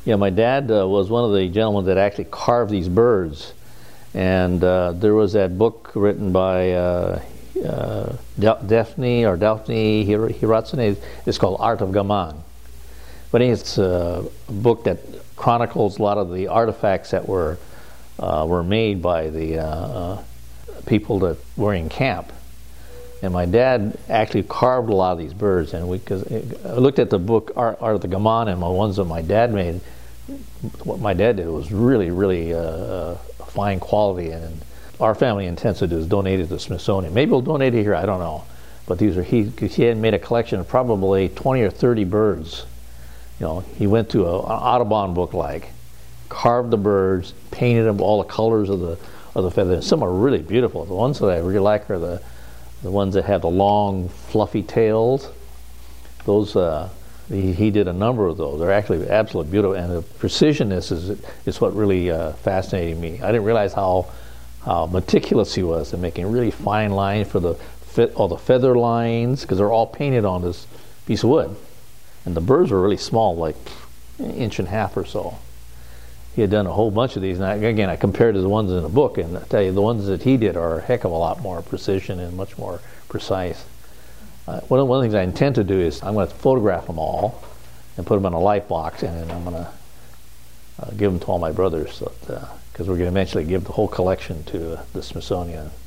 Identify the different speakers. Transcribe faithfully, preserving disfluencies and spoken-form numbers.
Speaker 1: Yeah, my dad uh, was one of the gentlemen that actually carved these birds. And uh, there was that book written by uh, uh, Daphne or Daphne Hir- Hiratsune. It's called Art of Gaman. But it's uh, a book that chronicles a lot of the artifacts that were uh, were made by the uh, uh, people that were in camp. And my dad actually carved a lot of these birds. And we, cause I looked at the book Art, Art of the Gaman and the ones that my dad made. What my dad did was really, really uh, fine quality, and our family intends to do is donate it to the Smithsonian. Maybe we'll donate it here, I don't know. But these are he he had made a collection of probably twenty or thirty birds. You know, he went to a, an Audubon book like, carved the birds, painted them all the colors of the of the feathers. Some are really beautiful. The ones that I really like are the the ones that have the long, fluffy tails. Those. Uh, He, he did a number of those. They're actually absolutely beautiful, and the precision is is, is what really uh, fascinated me. I didn't realize how how meticulous he was in making really fine lines for the fit, all the feather lines, because they're all painted on this piece of wood. And the birds were really small, like an inch and a half or so. He had done a whole bunch of these, and I, again, I compared to the ones in the book, and I tell you, the ones that he did are a heck of a lot more precision and much more precise. Uh, one, of, one of the things I intend to do is I'm going to photograph them all and put them in a light box, and then I'm going to uh, give them to all my brothers, because so uh, we're going to eventually give the whole collection to uh, the Smithsonian.